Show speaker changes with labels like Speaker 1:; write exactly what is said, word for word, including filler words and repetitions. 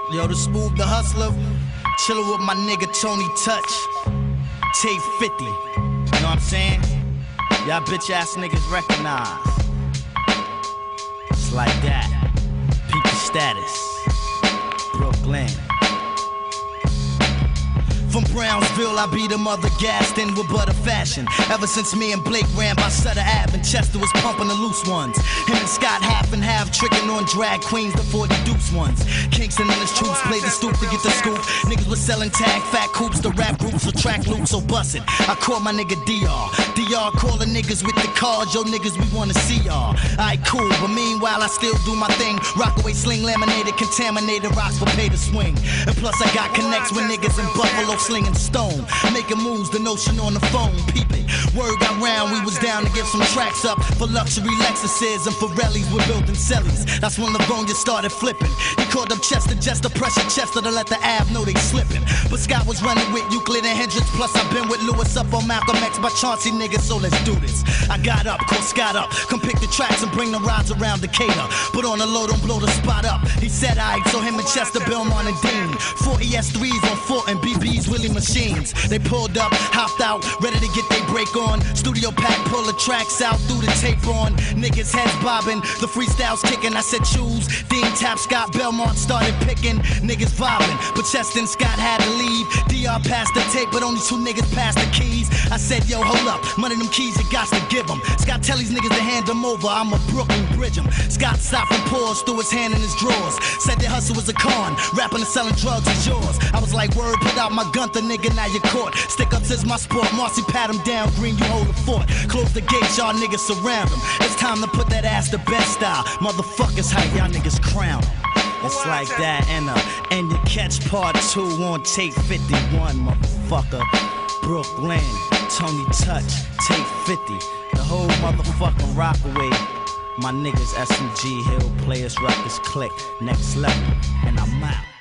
Speaker 1: Yo, the Smooth the Hustler, chillin' with my nigga Tony Touch, Tape fifty. You know what I'm saying? Y'all bitch ass niggas recognize. It's like that. People status. Brooklyn. From Brownsville, I beat them other gassed in with butter fashion. Ever since me and Blake ran by Sutter Ave and Chester was pumping the loose ones. Him and Scott half and half tricking on drag queens, the forty dupes ones. Kingston and his troops played the stoop to get the scoop. Niggas was selling tag fat coops, the rap groups for track loops, so bust it. I call my nigga D R. D R calling niggas with the cards, yo niggas we wanna see y'all. Alright cool, but meanwhile I still do my thing. Rockaway sling laminated, contaminated rocks for pay to swing. And plus I got connects with niggas in Buffalo slinging stone, making moves, the notion on the phone, peeping. Word got round, we was down to get some tracks up for luxury Lexuses and Pirellis with built-in cellies. That's when Livonia started flipping. He called up Chester just to pressure Chester to let the Ave know they slipping. But Scott was running with Euclid and Hendrix, plus I've been with Lewis up on Malcolm X by Chauncey niggas, so let's do this. I got up, called Scott up, come pick the tracks and bring the rides around Decatur. Put on the load, don't blow the spot up. He said aight, so him and Chester, Belmont and Dean. Four E S threes on foot and B Bs Willie machines. They pulled up, hopped out, ready to get they break on. Studio pack, pull the tracks out, threw the tape on. Niggas heads bobbing, the freestyles kicking. I said choose, Dean, Tap, Scott, Belmont started picking. Niggas vibing, but Chester and Scott had to leave. D R passed the tape, but only two niggas passed the keys. I said, yo, hold up, one of them keys you got to give them. Scott tell these niggas to hand them over, I'm a Brooklyn bridge 'em. Scott stopped and paused, threw his hand in his drawers. Said the hustle was a con, rapping and selling drugs is yours. I was like, word, put out my gun, the nigga, now you're caught. Stick ups is my sport, Marcy pat him down, Green, you hold the fort. Close the gates, y'all niggas surround him. It's time to put that ass to bed style. Motherfuckers hype, y'all niggas crown him. It's like that, and uh, and you catch part two on tape fifty-one, motherfucker. Brooklyn, Tony Touch, tape fifty. The whole motherfucking Rockaway. My niggas S M G, Hill, Players, Ruckus, Click, next level, and I'm out.